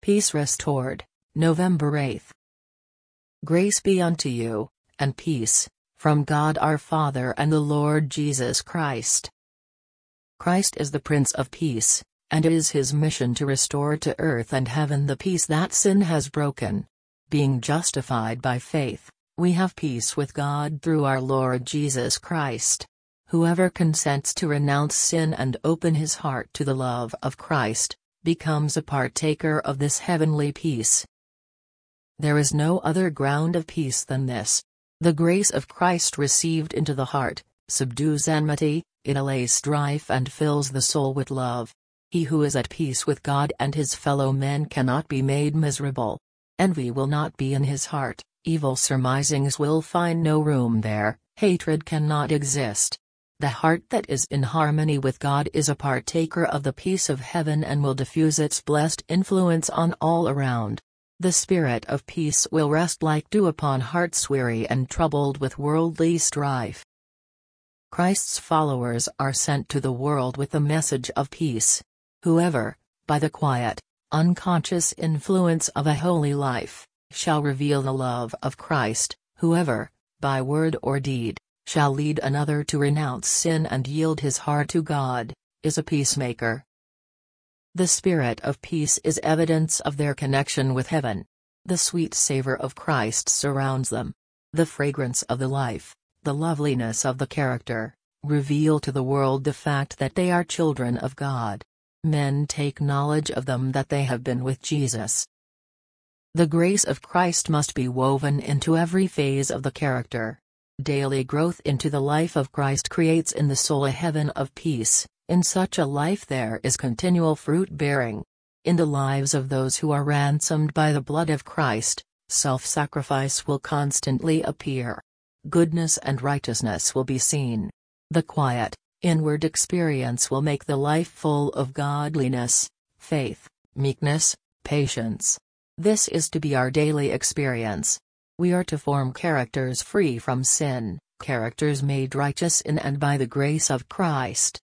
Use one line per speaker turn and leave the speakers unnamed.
Peace restored, November 8. Grace be unto you, and peace, from God our Father and the Lord Jesus Christ. Christ is the Prince of Peace, and it is his mission to restore to earth and heaven the peace that sin has broken. Being justified by faith, we have peace with God through our Lord Jesus Christ. Whoever consents to renounce sin and open his heart to the love of Christ, becomes a partaker of this heavenly peace. There is no other ground of peace than this. The grace of Christ received into the heart, subdues enmity, it allays strife and fills the soul with love. He who is at peace with God and his fellow men cannot be made miserable. Envy will not be in his heart, evil surmisings will find no room there, hatred cannot exist. The heart that is in harmony with God is a partaker of the peace of heaven and will diffuse its blessed influence on all around. The spirit of peace will rest like dew upon hearts weary and troubled with worldly strife. Christ's followers are sent to the world with the message of peace. Whoever, by the quiet, unconscious influence of a holy life, shall reveal the love of Christ, whoever, by word or deed, shall lead another to renounce sin and yield his heart to God, is a peacemaker. The spirit of peace is evidence of their connection with heaven. The sweet savor of Christ surrounds them. The fragrance of the life, the loveliness of the character, reveal to the world the fact that they are children of God. Men take knowledge of them that they have been with Jesus. The grace of Christ must be woven into every phase of the character. Daily growth into the life of Christ creates in the soul a heaven of peace. In such a life there is continual fruit-bearing. In the lives of those who are ransomed by the blood of Christ, self-sacrifice will constantly appear. Goodness and righteousness will be seen. The quiet, inward experience will make the life full of godliness, faith, meekness, patience. This is to be our daily experience. We are to form characters free from sin, characters made righteous in and by the grace of Christ.